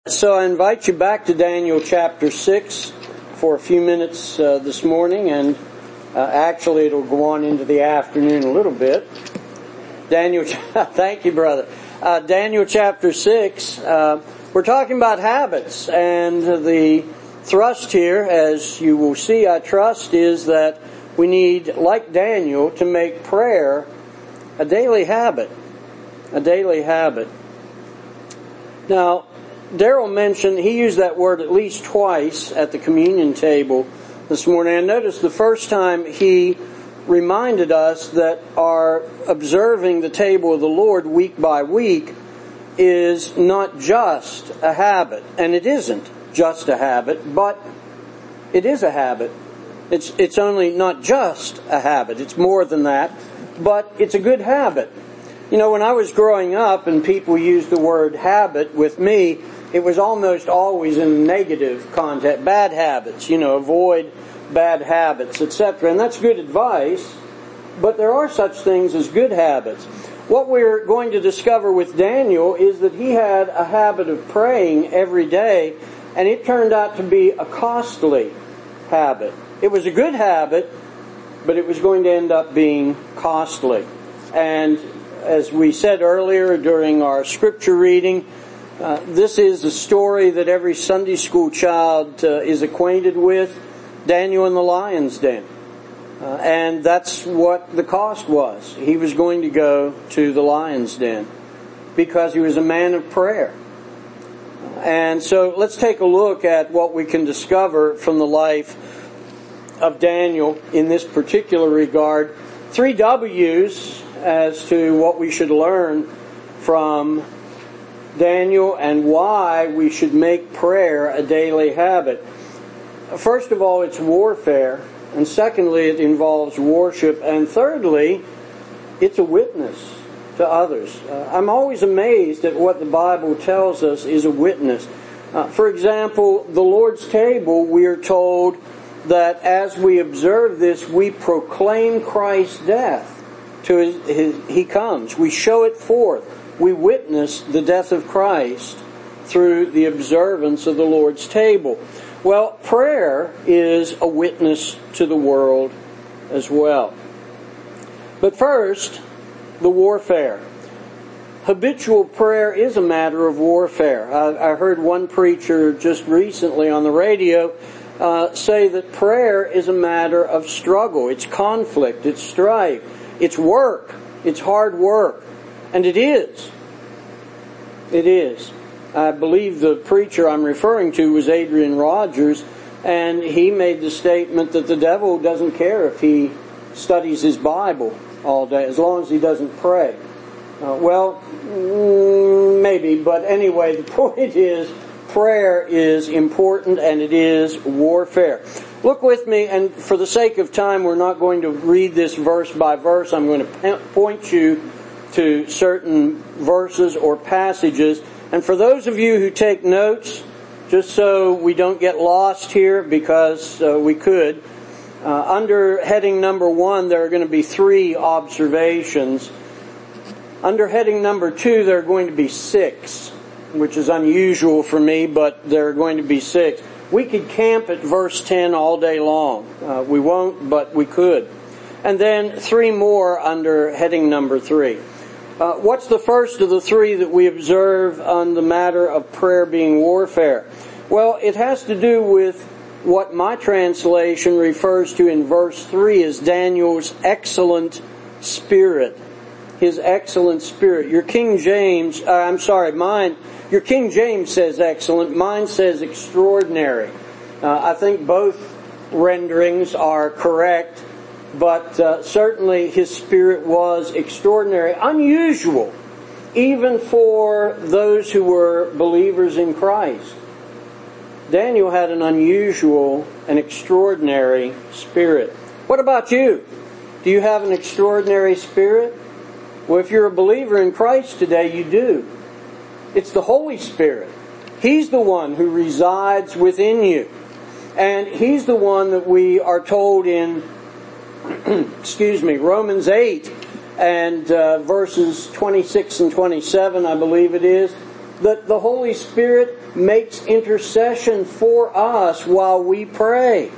So I invite you back to Daniel chapter 6 for a few minutes this morning, and actually it'll go on into the afternoon a little bit. Thank you, brother. Daniel chapter 6, we're talking about habits, and the thrust here, as you will see, I trust, is that we need, like Daniel, to make prayer a daily habit. A daily habit. Now, Daryl mentioned, he used that word at least twice at the communion table this morning. I noticed the first time he reminded us that our observing the table of the Lord week by week is not just a habit. And it isn't just a habit, but it is a habit. It's only not just a habit. It's more than that, but it's a good habit. You know, when I was growing up and people used the word habit with me, it was almost always in a negative context. Bad habits, avoid bad habits, etc. And that's good advice, but there are such things as good habits. What we're going to discover with Daniel is that he had a habit of praying every day, and it turned out to be a costly habit. It was a good habit, but it was going to end up being costly. And as we said earlier during our scripture reading, this is a story that every Sunday school child is acquainted with, Daniel in the lion's den. And that's what the cost was. He was going to go to the lion's den because he was a man of prayer. And so let's take a look at what we can discover from the life of Daniel in this particular regard. 3 W's as to what we should learn from Daniel and why we should make prayer a daily habit. First of all, it's warfare. And secondly, it involves worship. And thirdly, it's a witness to others. I'm always amazed at what the Bible tells us is a witness. For example, the Lord's table, we are told that as we observe this, we proclaim Christ's death till He comes. We show it forth. We witness the death of Christ through the observance of the Lord's table. Well, prayer is a witness to the world as well. But first, the warfare. Habitual prayer is a matter of warfare. I heard one preacher just recently on the radio say that prayer is a matter of struggle. It's conflict. It's strife. It's work. It's hard work. And it is. It is. I believe the preacher I'm referring to was Adrian Rogers, and he made the statement that the devil doesn't care if he studies his Bible all day, as long as he doesn't pray. Maybe, but anyway, the point is, prayer is important and it is warfare. Look with me, and for the sake of time, we're not going to read this verse by verse. I'm going to point you to certain verses or passages. And for those of you who take notes, just so we don't get lost here, because we could, under heading number 1, there are going to be 3 observations. Under heading number 2, there are going to be 6, which is unusual for me, but there are going to be 6. We could camp at verse 10 all day long. We won't, but we could. And then 3 more under heading number 3. What's the first of the 3 that we observe on the matter of prayer being warfare? Well, it has to do with what my translation refers to in verse 3 as Daniel's excellent spirit. His excellent spirit. Your King James says excellent. Mine says extraordinary. I think both renderings are correct. But certainly his spirit was extraordinary, unusual, even for those who were believers in Christ. Daniel had an unusual and extraordinary spirit. What about you? Do you have an extraordinary spirit? Well, if you're a believer in Christ today, you do. It's the Holy Spirit. He's the one who resides within you. And He's the one that we are told in Romans 8 and verses 26 and 27, I believe it is, that the Holy Spirit makes intercession for us while we pray.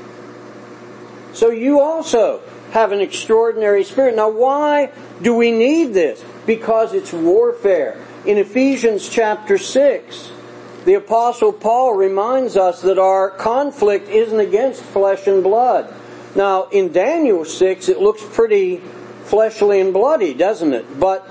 So you also have an extraordinary spirit. Now why do we need this? Because it's warfare. In Ephesians chapter 6, the Apostle Paul reminds us that our conflict isn't against flesh and blood. Now in Daniel 6 it looks pretty fleshly and bloody, doesn't it? But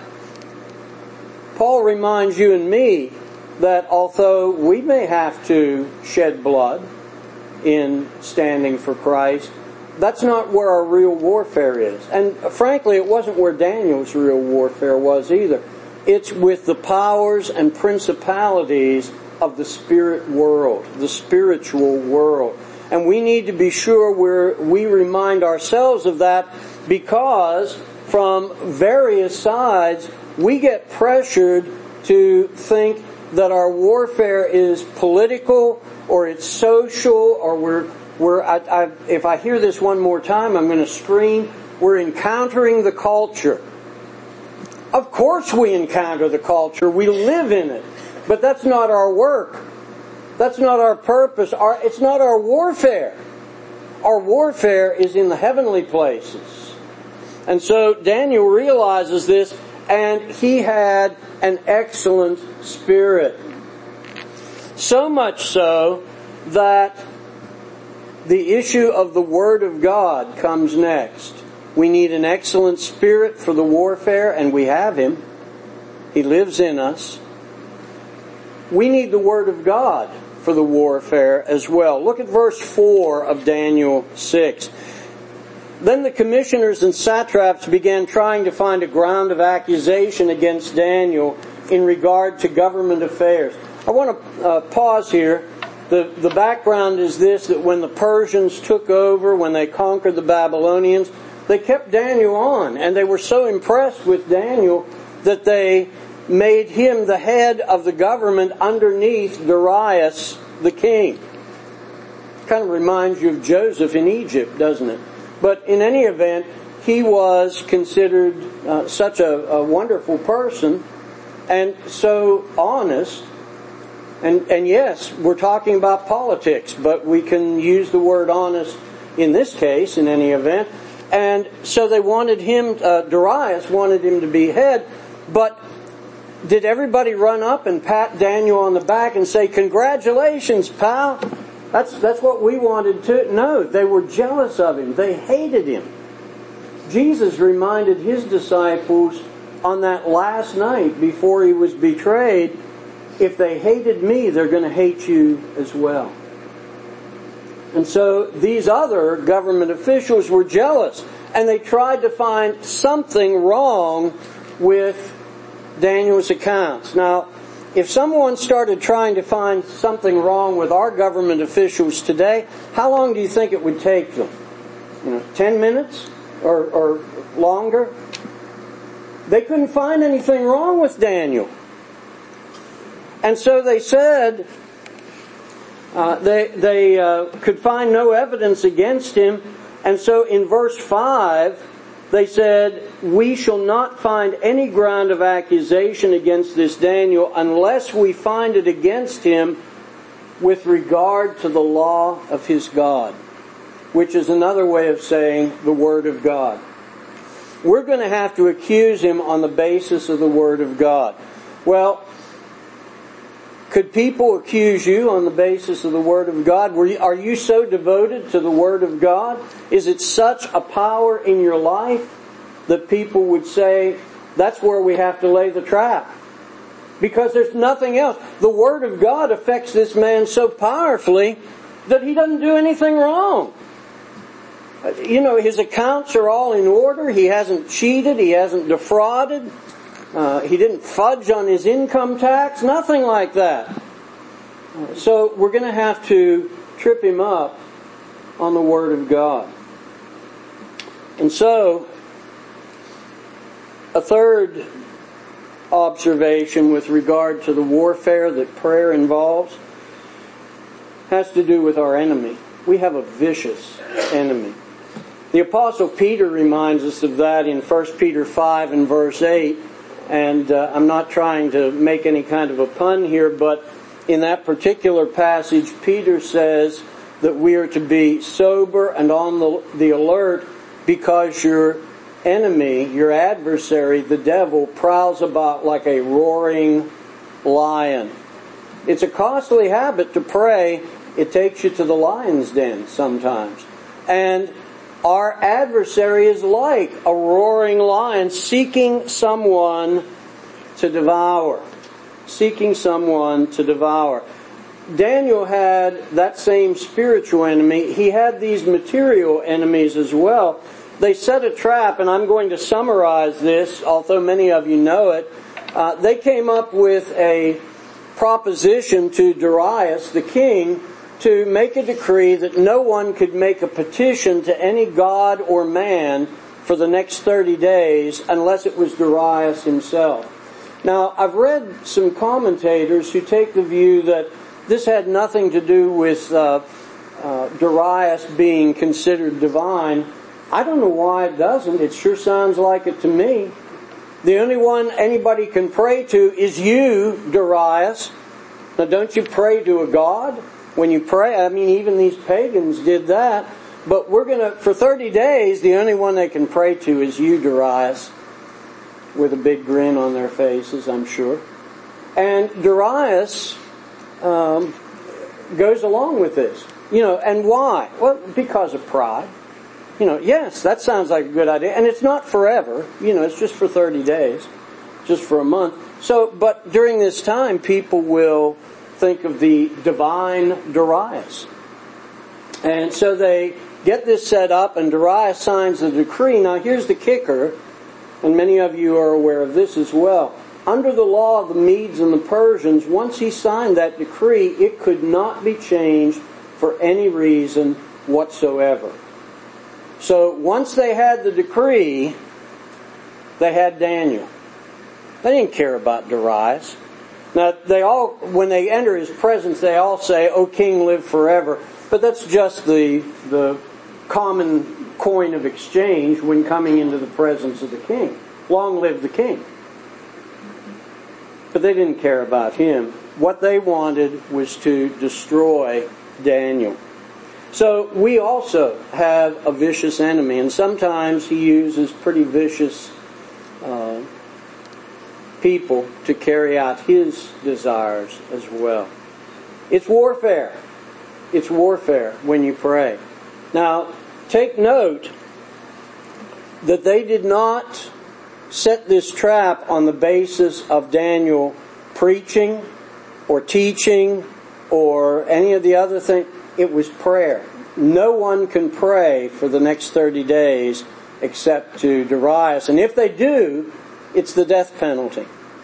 Paul reminds you and me that although we may have to shed blood in standing for Christ, that's not where our real warfare is. And frankly, it wasn't where Daniel's real warfare was either. It's with the powers and principalities of the spirit world, the spiritual world. And we need to be sure we remind ourselves of that, because from various sides we get pressured to think that our warfare is political or it's social, or if I hear this one more time, I'm going to scream, we're encountering the culture. Of course we encounter the culture. We live in it. But that's not our work. That's not our purpose. It's not our warfare. Our warfare is in the heavenly places. And so Daniel realizes this, and he had an excellent spirit. So much so that the issue of the Word of God comes next. We need an excellent spirit for the warfare, and we have Him. He lives in us. We need the Word of God for the warfare as well. Look at verse 4 of Daniel 6. Then the commissioners and satraps began trying to find a ground of accusation against Daniel in regard to government affairs. I want to pause here. The background is this, that when the Persians took over, when they conquered the Babylonians, they kept Daniel on, and they were so impressed with Daniel that they made him the head of the government underneath Darius the king. Kind of reminds you of Joseph in Egypt, doesn't it? But in any event, he was considered such a wonderful person and so honest. And yes, we're talking about politics, but we can use the word honest in this case, in any event. And so they wanted him, Darius wanted him to be head, but did everybody run up and pat Daniel on the back and say, "Congratulations, pal"? That's what we wanted to. No, they were jealous of him. They hated him. Jesus reminded his disciples on that last night before he was betrayed, if they hated me, they're going to hate you as well. And so these other government officials were jealous, and they tried to find something wrong with Daniel's accounts. Now, if someone started trying to find something wrong with our government officials today, how long do you think it would take them? 10 minutes or longer? They couldn't find anything wrong with Daniel. And so they said they could find no evidence against him. And so in verse 5, they said, "We shall not find any ground of accusation against this Daniel unless we find it against him with regard to the law of his God," which is another way of saying the Word of God. We're going to have to accuse him on the basis of the Word of God. Well, could people accuse you on the basis of the Word of God? Are you so devoted to the Word of God? Is it such a power in your life that people would say, that's where we have to lay the trap? Because there's nothing else. The Word of God affects this man so powerfully that he doesn't do anything wrong. His accounts are all in order. He hasn't cheated. He hasn't defrauded. He didn't fudge on his income tax. Nothing like that. So we're going to have to trip him up on the Word of God. And so, a third observation with regard to the warfare that prayer involves has to do with our enemy. We have a vicious enemy. The Apostle Peter reminds us of that in 1 Peter 5 and verse 8. And I'm not trying to make any kind of a pun here, but In that particular passage, Peter says that we are to be sober and on the alert because your enemy, your adversary, the devil, prowls about like a roaring lion. It's a costly habit to pray. It takes you to the lion's den sometimes. And our adversary is like a roaring lion seeking someone to devour. Seeking someone to devour. Daniel had that same spiritual enemy. He had these material enemies as well. They set a trap, and I'm going to summarize this, although many of you know it. They came up with a proposition to Darius, the king, to make a decree that no one could make a petition to any god or man for the next 30 days unless it was Darius himself. Now, I've read some commentators who take the view that this had nothing to do with Darius being considered divine. I don't know why it doesn't. It sure sounds like it to me. The only one anybody can pray to is you, Darius. Now, don't you pray to a god when you pray? I mean, even these pagans did that. But for 30 days, the only one they can pray to is you, Darius, with a big grin on their faces, I'm sure. And Darius goes along with this. And why? Well, because of pride. Yes, that sounds like a good idea. And it's not forever. It's just for 30 days. Just for a month. But during this time, people will think of the divine Darius. And so they get this set up, and Darius signs the decree. Now, here's the kicker, and many of you are aware of this as well. Under the law of the Medes and the Persians, once he signed that decree, it could not be changed for any reason whatsoever. So once they had the decree, they had Daniel. They didn't care about Darius. Now, when they enter his presence, they all say, "O King, live forever." But that's just the common coin of exchange when coming into the presence of the king. Long live the king. But they didn't care about him. What they wanted was to destroy Daniel. So we also have a vicious enemy, and sometimes he uses pretty vicious people to carry out his desires as well. It's warfare. It's warfare when you pray. Now, take note that they did not set this trap on the basis of Daniel preaching or teaching or any of the other things. It was prayer. No one can pray for the next 30 days except to Darius. And if they do, it's the death penalty.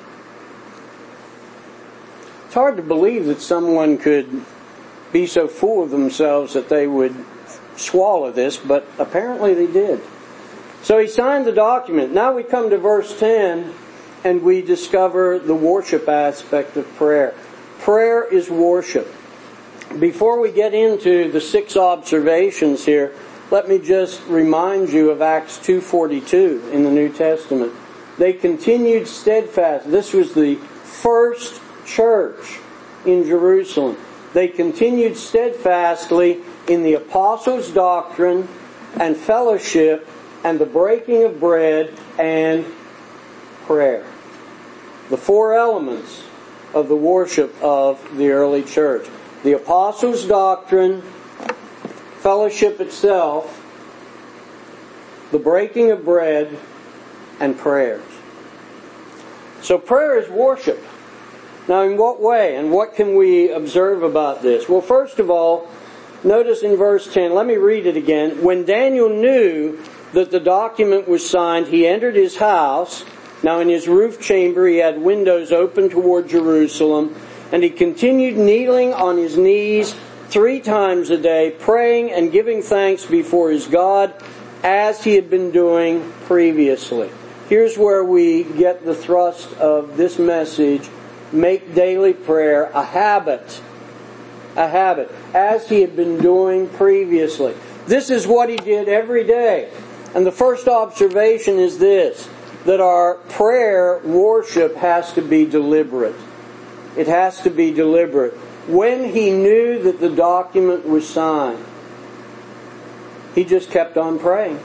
It's hard to believe that someone could be so full of themselves that they would swallow this, but apparently they did. So he signed the document. Now we come to verse 10, and we discover the worship aspect of prayer. Prayer is worship. Before we get into the 6 observations here, let me just remind you of Acts 2:42 in the New Testament. They continued steadfast. This was the first church in Jerusalem. They continued steadfastly in the apostles' doctrine and fellowship and the breaking of bread and prayer. The 4 elements of the worship of the early church. The apostles' doctrine, fellowship itself, the breaking of bread, and prayers. So prayer is worship. Now, in what way and what can we observe about this? Well, first of all, notice in verse 10, let me read it again. When Daniel knew that the document was signed, he entered his house. Now, in his roof chamber, he had windows open toward Jerusalem, and he continued kneeling on his knees 3 times a day, praying and giving thanks before his God, as he had been doing previously. Here's where we get the thrust of this message. Make daily prayer a habit. A habit. As he had been doing previously. This is what he did every day. And the first observation is this, that our prayer worship has to be deliberate. It has to be deliberate. When he knew that the document was signed, he just kept on praying.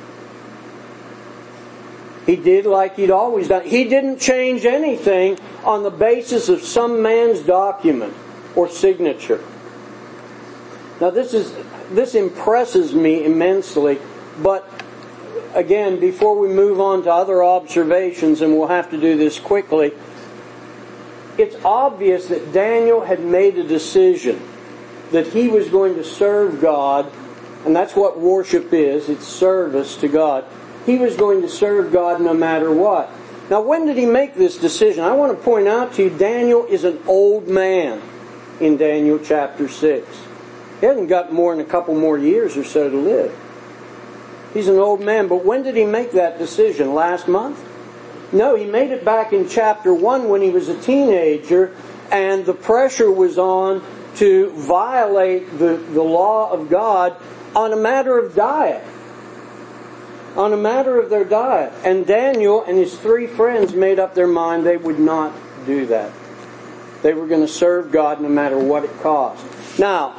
He did like he'd always done. He didn't change anything on the basis of some man's document or signature. Now this impresses me immensely, but again, before we move on to other observations, and we'll have to do this quickly, it's obvious that Daniel had made a decision that he was going to serve God, and that's what worship is, it's service to God. He was going to serve God no matter what. Now, when did he make this decision? I want to point out to you, Daniel is an old man in Daniel chapter 6. He hasn't got more than a couple more years or so to live. He's an old man, but when did he make that decision? Last month? No, he made it back in chapter 1 when he was a teenager, and the pressure was on to violate the law of God on a matter of diet. On a matter of their diet. And Daniel and his 3 friends made up their mind they would not do that. They were going to serve God no matter what it cost. Now,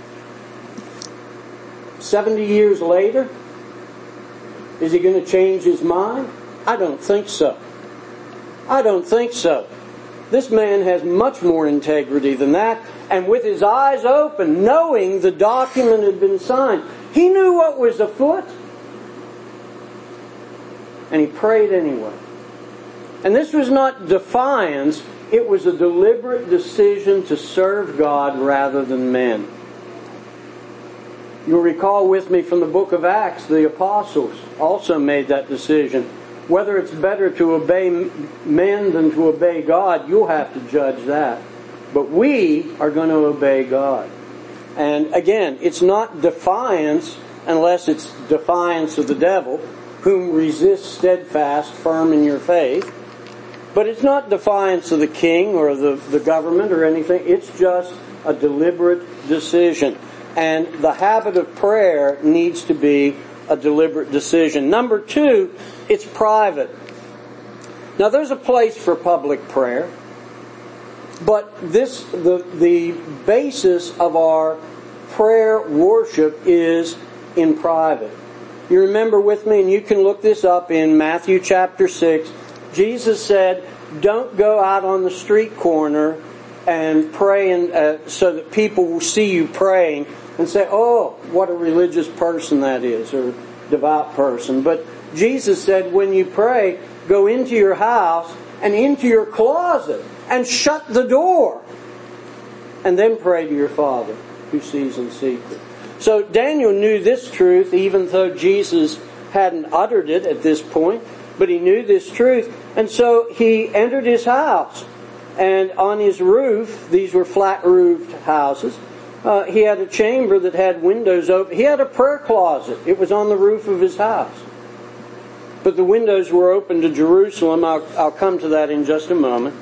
70 years later, is he going to change his mind? I don't think so. I don't think so. This man has much more integrity than that. And with his eyes open, knowing the document had been signed, he knew what was afoot. And he prayed anyway. And this was not defiance. It was a deliberate decision to serve God rather than men. You'll recall with me from the book of Acts, the apostles also made that decision. Whether it's better to obey men than to obey God, you'll have to judge that. But we are going to obey God. And again, it's not defiance unless it's defiance of the devil, whom resist steadfast, firm in your faith. But it's not defiance of the king or the government or anything. It's just a deliberate decision. And the habit of prayer needs to be a deliberate decision. Number 2, it's private. Now there's a place for public prayer, but the basis of our prayer worship is in private. You remember with me, and you can look this up in Matthew chapter 6, Jesus said, don't go out on the street corner and pray so that people will see you praying and say, oh, what a religious person that is, or devout person. But Jesus said, when you pray, go into your house and into your closet and shut the door. And then pray to your Father who sees in secret. So Daniel knew this truth, even though Jesus hadn't uttered it at this point. But he knew this truth. And so he entered his house. And on his roof, these were flat-roofed houses, he had a chamber that had windows open. He had a prayer closet. It was on the roof of his house. But the windows were open to Jerusalem. I'll come to that in just a moment.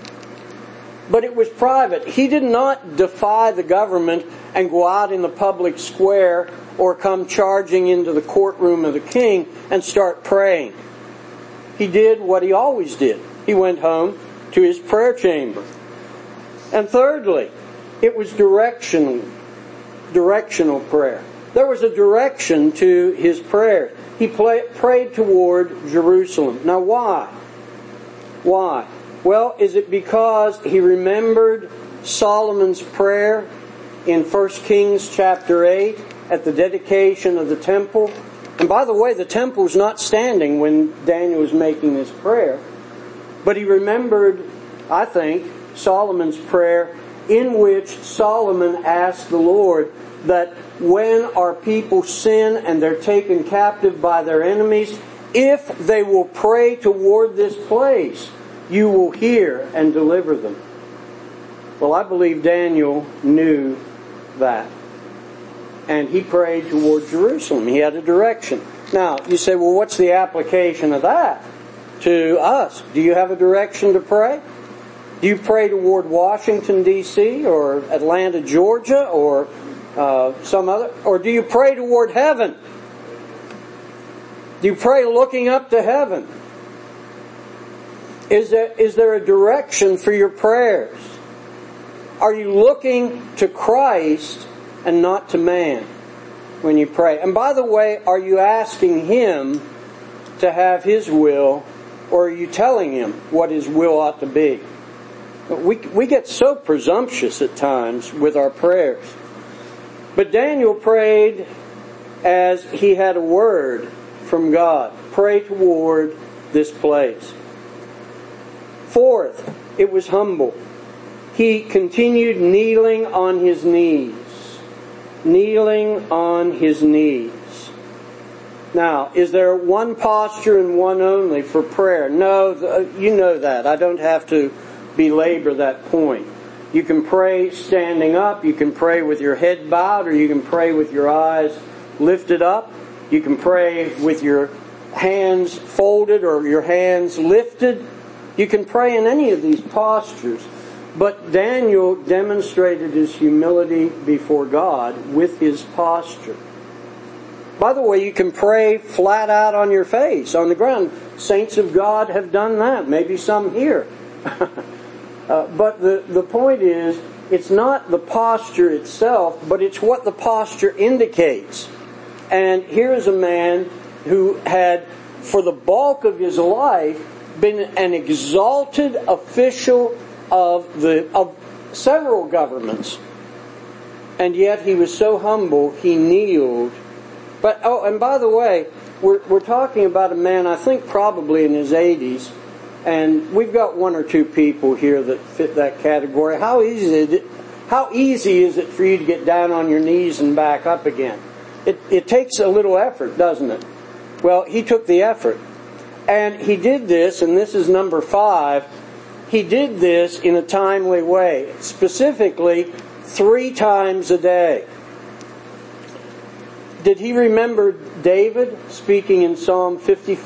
But it was private. He did not defy the government and go out in the public square or come charging into the courtroom of the king and start praying. He did what he always did. He went home to his prayer chamber. And thirdly, it was directional prayer. There was a direction to his prayer. He prayed toward Jerusalem. Now why? Why? Well, is it because he remembered Solomon's prayer in 1 Kings chapter 8 at the dedication of the temple? And by the way, the temple was not standing when Daniel was making this prayer. But he remembered, I think, Solomon's prayer in which Solomon asked the Lord that when our people sin and they're taken captive by their enemies, if they will pray toward this place, you will hear and deliver them. Well, I believe Daniel knew that. And he prayed toward Jerusalem. He had a direction. Now, you say, well, what's the application of that to us? Do you have a direction to pray? Do you pray toward Washington, D.C. or Atlanta, Georgia or some other? Or do you pray toward heaven? Do you pray looking up to heaven? Is there a direction for your prayers? Are you looking to Christ and not to man when you pray? And by the way, are you asking Him to have His will, or are you telling Him what His will ought to be? We get so presumptuous at times with our prayers. But Daniel prayed as he had a word from God. Pray toward this place. Fourth, it was humble. He continued kneeling on his knees. Kneeling on his knees. Now, is there one posture and one only for prayer? No, you know that. I don't have to belabor that point. You can pray standing up. You can pray with your head bowed, or you can pray with your eyes lifted up. You can pray with your hands folded or your hands lifted. You can pray in any of these postures. But Daniel demonstrated his humility before God with his posture. By the way, you can pray flat out on your face, on the ground. Saints of God have done that. Maybe some here. But the point is, it's not the posture itself, but it's what the posture indicates. And here's a man who had, for the bulk of his life, been an exalted official of several governments. And yet he was so humble, he kneeled. But, and by the way, we're talking about a man, I think probably in his 80s, and we've got one or two people here that fit that category. How easy is it for you to get down on your knees and back up again? It takes a little effort, doesn't it? Well, he took the effort. And he did this, and this is number 5, he did this in a timely way. Specifically, 3 times a day. Did he remember David speaking in Psalm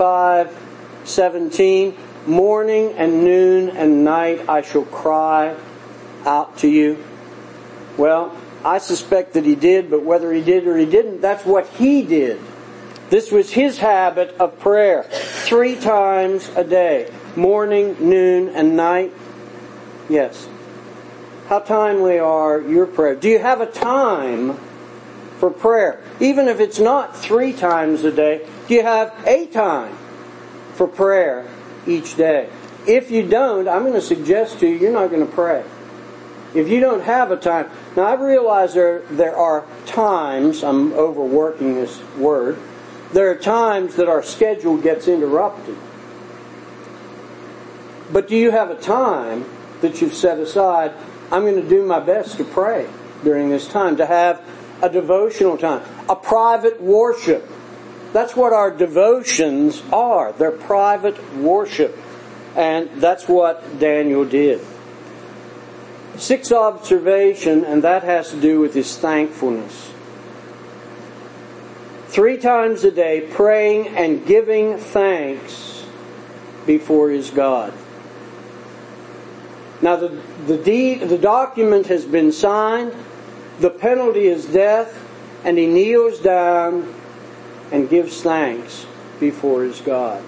55:17? Morning and noon and night I shall cry out to you. Well, I suspect that he did, but whether he did or he didn't, that's what he did. This was his habit of prayer. 3 times a day. Morning, noon, and night. Yes. How timely are your prayers? Do you have a time for prayer? Even if it's not 3 times a day, do you have a time for prayer each day? If you don't, I'm going to suggest to you, you're not going to pray. If you don't have a time. Now I realize there are times, I'm overworking this word, there are times that our schedule gets interrupted. But do you have a time that you've set aside? I'm going to do my best to pray during this time, to have a devotional time, a private worship. That's what our devotions are. They're private worship. And that's what Daniel did. 6th observation, and that has to do with his thankfulness. 3 times a day, praying and giving thanks before his God. Now the document has been signed, the penalty is death, and he kneels down and gives thanks before his God.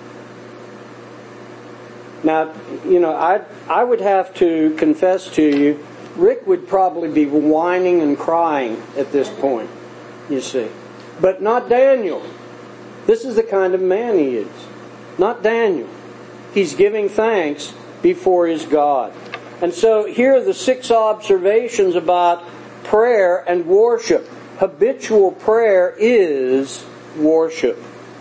Now, I would have to confess to you, Rick would probably be whining and crying at this point, you see. But not Daniel. This is the kind of man he is. Not Daniel. He's giving thanks before his God. And so here are the 6 observations about prayer and worship. Habitual prayer is worship.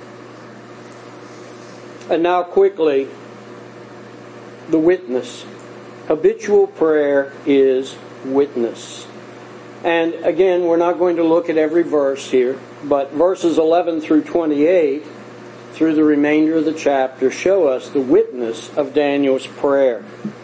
And now quickly, the witness. Habitual prayer is witness. And again, we're not going to look at every verse here, but verses 11 through 28 through the remainder of the chapter show us the witness of Daniel's prayer.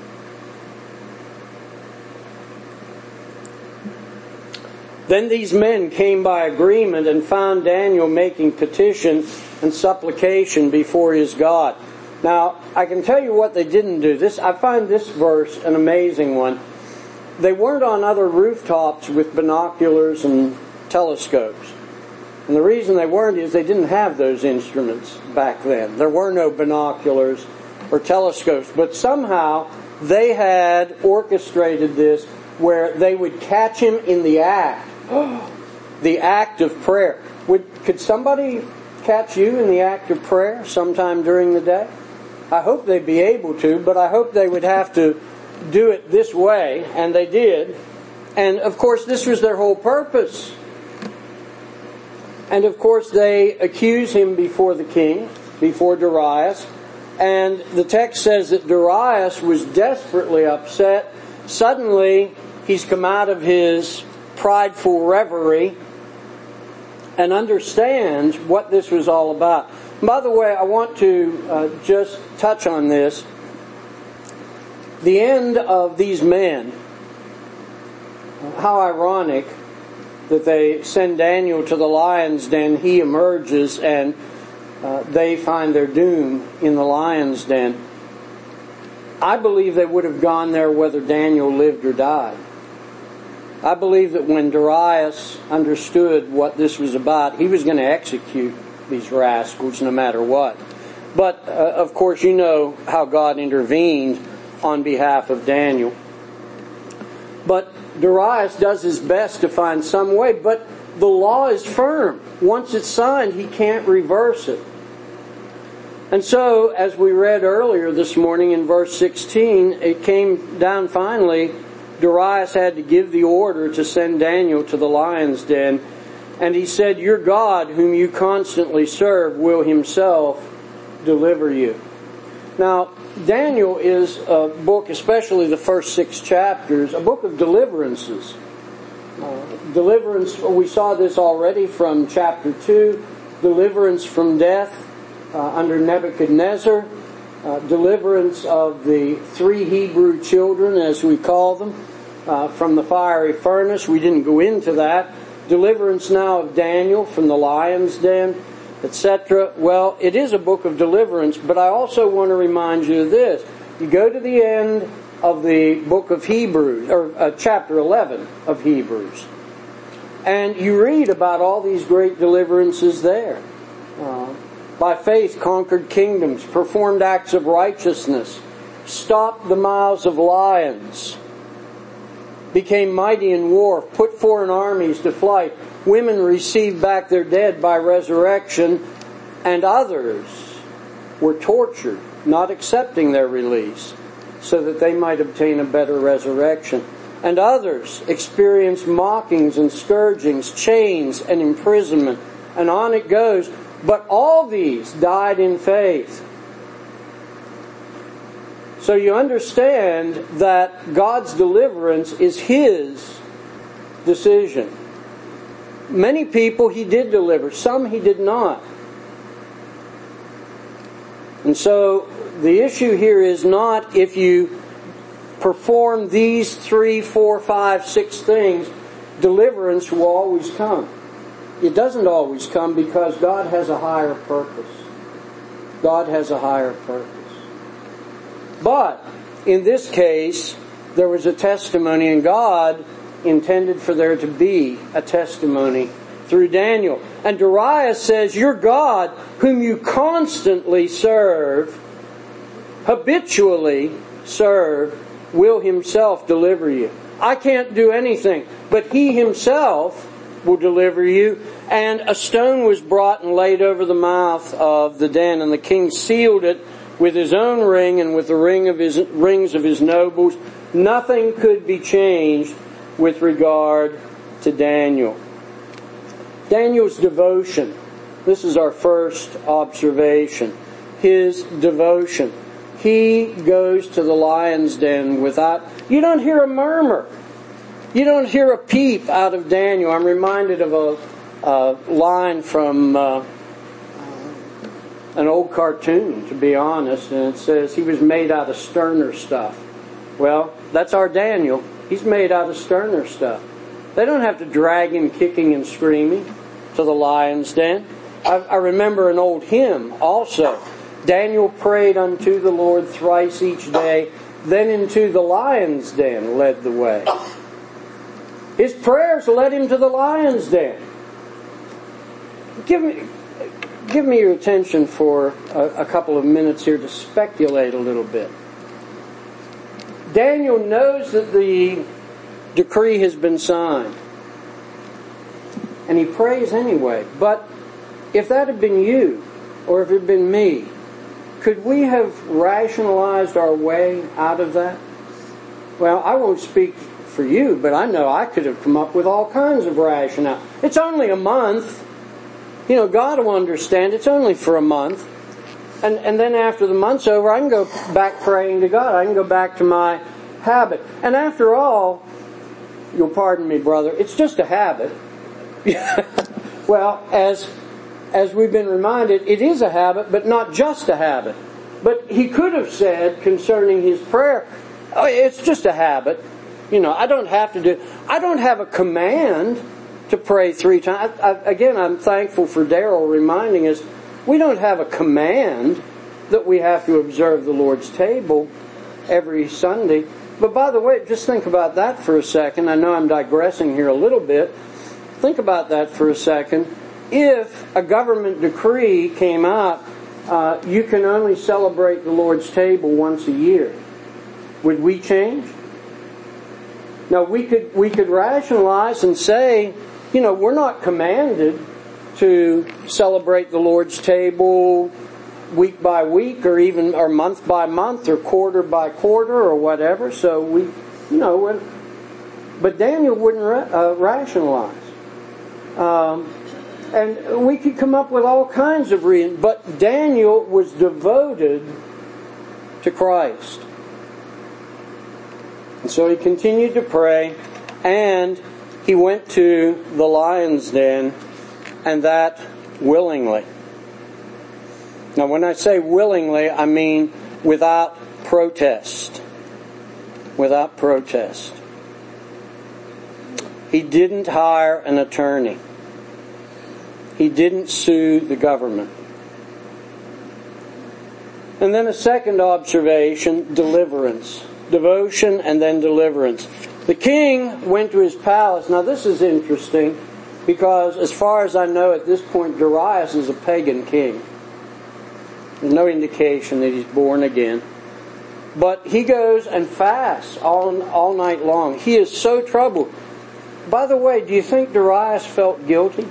Then these men came by agreement and found Daniel making petition and supplication before his God. Now, I can tell you what they didn't do. I find this verse an amazing one. They weren't on other rooftops with binoculars and telescopes. And the reason they weren't is they didn't have those instruments back then. There were no binoculars or telescopes. But somehow they had orchestrated this where they would catch him in the act. The act of prayer. Could somebody catch you in the act of prayer sometime during the day? I hope they'd be able to, but I hope they would have to do it this way, and they did. And of course, this was their whole purpose. And of course, they accuse him before the king, before Darius. And the text says that Darius was desperately upset. Suddenly, he's come out of his prideful reverie and understands what this was all about. By the way, I want to just touch on this. The end of these men, how ironic that they send Daniel to the lion's den, he emerges, and they find their doom in the lion's den. I believe they would have gone there whether Daniel lived or died. I believe that when Darius understood what this was about, he was going to execute these rascals no matter what. But, of course, you know how God intervened on behalf of Daniel. But Darius does his best to find some way, but the law is firm. Once it's signed, he can't reverse it. And so, as we read earlier this morning in verse 16, it came down finally, Darius had to give the order to send Daniel to the lion's den. And he said, "Your God, whom you constantly serve, will himself deliver you." Now, Daniel is a book, especially the first 6 chapters, a book of deliverances. Deliverance, we saw this already from chapter 2, deliverance from death under Nebuchadnezzar, deliverance of the 3 Hebrew children, as we call them, from the fiery furnace. We didn't go into that. Deliverance now of Daniel from the lion's den, etc. Well, it is a book of deliverance, but I also want to remind you of this. You go to the end of the book of Hebrews, or chapter 11 of Hebrews, and you read about all these great deliverances there. By faith conquered kingdoms, performed acts of righteousness, stopped the mouths of lions, became mighty in war, put foreign armies to flight. Women received back their dead by resurrection, and others were tortured, not accepting their release, so that they might obtain a better resurrection. And others experienced mockings and scourgings, chains and imprisonment, and on it goes. But all these died in faith. So you understand that God's deliverance is His decision. Many people He did deliver, some He did not. And so the issue here is not if you perform these 3, 4, 5, 6 things, deliverance will always come. It doesn't always come because God has a higher purpose. God has a higher purpose. But in this case, there was a testimony, and God intended for there to be a testimony through Daniel. And Darius says, "Your God, whom you constantly serve, habitually serve, will Himself deliver you." I can't do anything, but He Himself will deliver you. And a stone was brought and laid over the mouth of the den, and the king sealed it with his own ring and with the rings of his nobles. Nothing could be changed with regard to Daniel. Daniel's devotion. This is our first observation. His devotion. He goes to the lion's den without... You don't hear a murmur. You don't hear a peep out of Daniel. I'm reminded of a line from an old cartoon, to be honest, and it says he was made out of sterner stuff. Well, that's our Daniel. He's made out of sterner stuff. They don't have to drag him kicking and screaming to the lion's den. I remember an old hymn also. Daniel prayed unto the Lord thrice each day, then into the lion's den led the way. His prayers led him to the lion's den. Give me your attention for a couple of minutes here to speculate a little bit. Daniel knows that the decree has been signed. And he prays anyway. But if that had been you, or if it had been me, could we have rationalized our way out of that? Well, I won't speak for you, but I know I could have come up with all kinds of rationale. It's only a month. God will understand. It's only for a month. And then after the month's over, I can go back praying to God. I can go back to my habit. And after all, you'll pardon me, brother, it's just a habit. Well, as we've been reminded, it is a habit, but not just a habit. But he could have said concerning his prayer, it's just a habit. I don't have a command to pray 3 times. Again, I'm thankful for Darrell reminding us, we don't have a command that we have to observe the Lord's table every Sunday. But by the way, just think about that for a second. I know I'm digressing here a little bit. Think about that for a second. If a government decree came out, you can only celebrate the Lord's table once a year, would we change? Now, we could rationalize and say, we're not commanded to celebrate the Lord's table week by week, or month by month, or quarter by quarter, or whatever. So but Daniel wouldn't rationalize. And we could come up with all kinds of reasons, but Daniel was devoted to Christ. And so he continued to pray, and he went to the lion's den, and that willingly. Now, when I say willingly, I mean without protest. Without protest. He didn't hire an attorney. He didn't sue the government. And then a second observation, deliverance. Devotion and then deliverance. The king went to his palace. Now this is interesting because as far as I know at this point, Darius is a pagan king. There's no indication that he's born again. But he goes and fasts all night long. He is so troubled. By the way, do you think Darius felt guilty?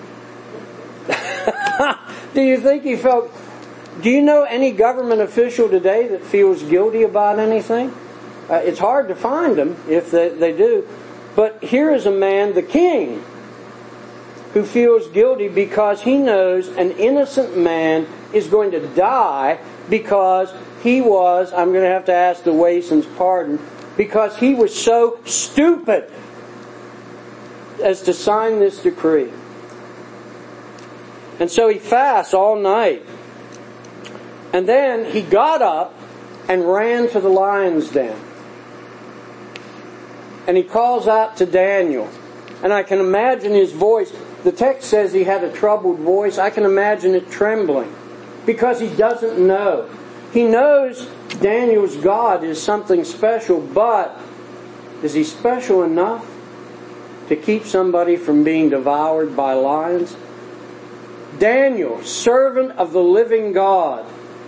Do you think he felt... Do you know any government official today that feels guilty about anything? It's hard to find them if they do. But here is a man, the king, who feels guilty because he knows an innocent man is going to die because he was, I'm going to have to ask the Wasons pardon, because he was so stupid as to sign this decree. And so he fasts all night. And then he got up and ran to the lion's den. And he calls out to Daniel. And I can imagine his voice. The text says he had a troubled voice. I can imagine it trembling. Because he doesn't know. He knows Daniel's God is something special. But is he special enough to keep somebody from being devoured by lions? Daniel, servant of the living God.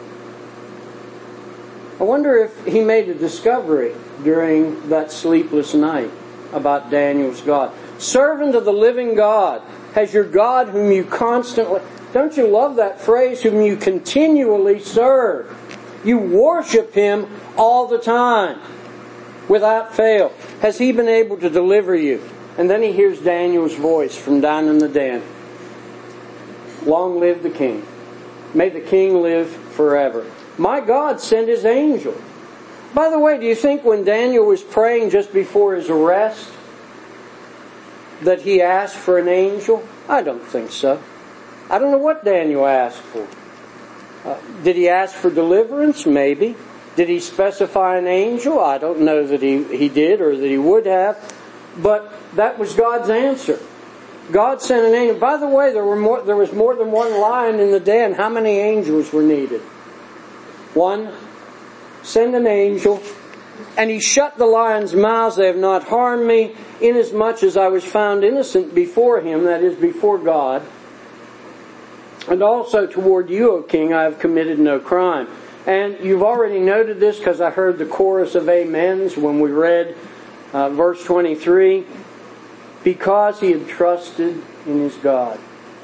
I wonder if he made a discovery during that sleepless night about Daniel's God. Servant of the living God. Has your God whom you constantly... Don't you love that phrase? Whom you continually serve. You worship Him all the time. Without fail. Has He been able to deliver you? And then he hears Daniel's voice from down in the den. Long live the king. May the king live forever. My God sent His angel. By the way, do you think when Daniel was praying just before his arrest that he asked for an angel? I don't think so. I don't know what Daniel asked for. Did he ask for deliverance? Maybe. Did he specify an angel? I don't know that he did or that he would have. But that was God's answer. God sent an angel. By the way, there was more than one lion in the den. How many angels were needed? One. Send an angel. And he shut the lions' mouths. They have not harmed me, inasmuch as I was found innocent before Him, that is, before God. And also toward you, O king, I have committed no crime. And you've already noted this because I heard the chorus of amens when we read Verse 23, because he had trusted in his God.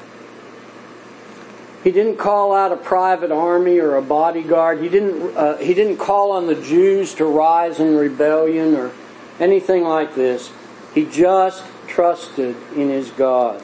He didn't call out a private army or a bodyguard. He didn't call on the Jews to rise in rebellion or anything like this. He just trusted in his God.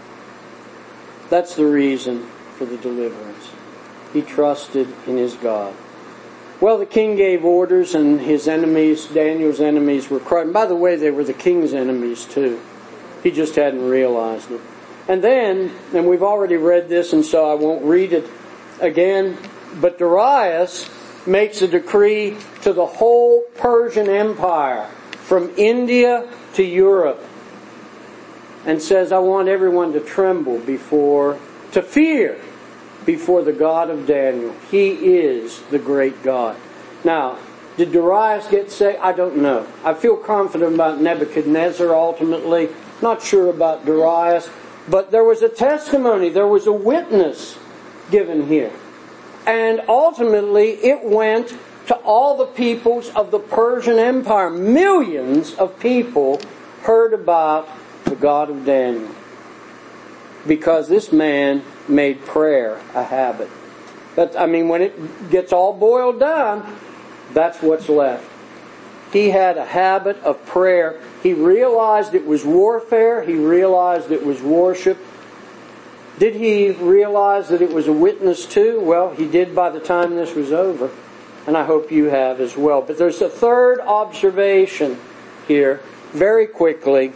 That's the reason for the deliverance. He trusted in his God. Well, the king gave orders, and his enemies, Daniel's enemies, were crushed. And by the way, they were the king's enemies too. He just hadn't realized it. And then, and we've already read this, and so I won't read it again, but Darius makes a decree to the whole Persian Empire, from India to Europe, and says, I want everyone to tremble to fear before the God of Daniel. He is the great God. Now, did Darius get saved? I don't know. I feel confident about Nebuchadnezzar ultimately. Not sure about Darius. But there was a testimony, there was a witness given here. And ultimately it went to all the peoples of the Persian Empire. Millions of people heard about the God of Daniel. Because this man made prayer a habit. When it gets all boiled down, that's what's left. He had a habit of prayer. He realized it was warfare. He realized it was worship. Did he realize that it was a witness too? Well, he did by the time this was over. And I hope you have as well. But there's a third observation here, very quickly.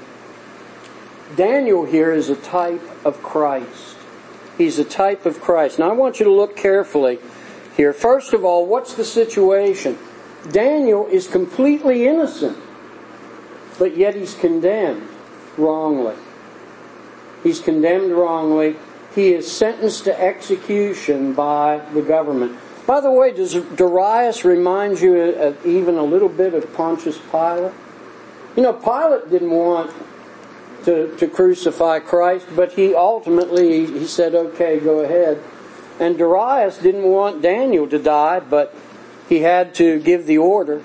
Daniel here is a type of Christ. He's a type of Christ. Now I want you to look carefully here. First of all, what's the situation? Daniel is completely innocent, but yet he's condemned wrongly. He's condemned wrongly. He is sentenced to execution by the government. By the way, does Darius remind you of even a little bit of Pontius Pilate? Pilate didn't want to crucify Christ, but he ultimately said, okay, go ahead. And Darius didn't want Daniel to die, but he had to give the order.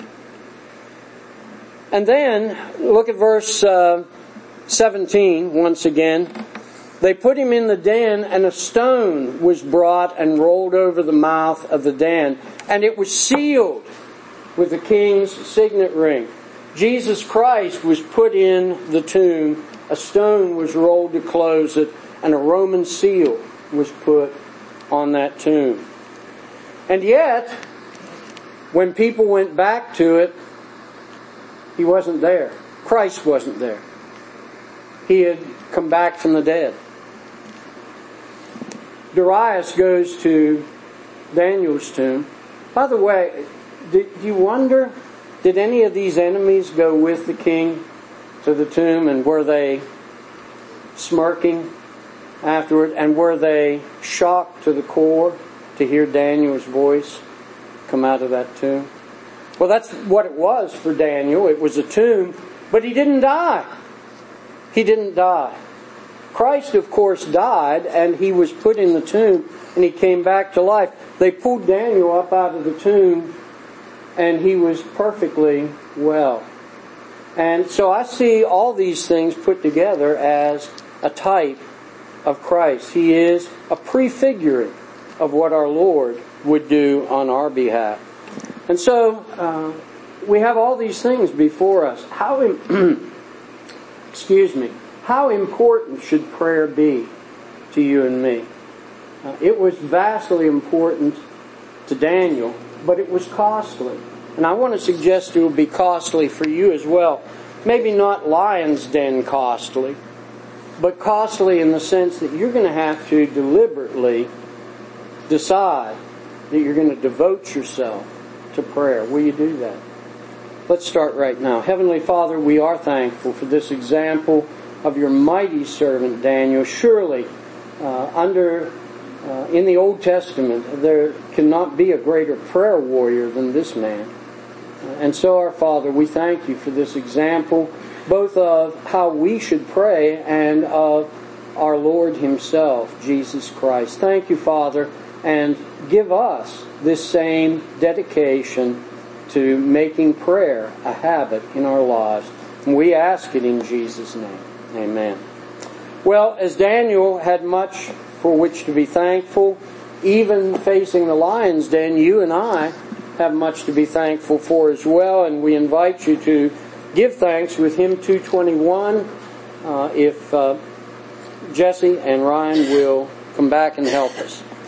And then, look at verse 17 once again. They put him in the den, and a stone was brought and rolled over the mouth of the den. And it was sealed with the king's signet ring. Jesus Christ was put in the tomb. A stone was rolled to close it, and a Roman seal was put on that tomb. And yet, when people went back to it, he wasn't there. Christ wasn't there. He had come back from the dead. Darius goes to Daniel's tomb. By the way, do you wonder, did any of these enemies go with the king to the tomb, and were they smirking afterward? And were they shocked to the core to hear Daniel's voice come out of that tomb? Well, that's what it was for Daniel. It was a tomb, but he didn't die. He didn't die. Christ, of course, died, and he was put in the tomb, and he came back to life. They pulled Daniel up out of the tomb, and he was perfectly well. And so I see all these things put together as a type of Christ. He is a prefiguring of what our Lord would do on our behalf. And so we have all these things before us. How important should prayer be to you and me? It was vastly important to Daniel, but it was costly. And I want to suggest it will be costly for you as well. Maybe not lion's den costly, but costly in the sense that you're going to have to deliberately decide that you're going to devote yourself to prayer. Will you do that? Let's start right now. Heavenly Father, we are thankful for this example of your mighty servant Daniel. Surely, in the Old Testament, there cannot be a greater prayer warrior than this man. And so, our Father, we thank you for this example, both of how we should pray and of our Lord Himself, Jesus Christ. Thank you, Father, and give us this same dedication to making prayer a habit in our lives. We ask it in Jesus' name. Amen. Well, as Daniel had much for which to be thankful, even facing the lion's den, you and I have much to be thankful for as well, and we invite you to give thanks with hymn 221 if Jesse and Ryan will come back and help us.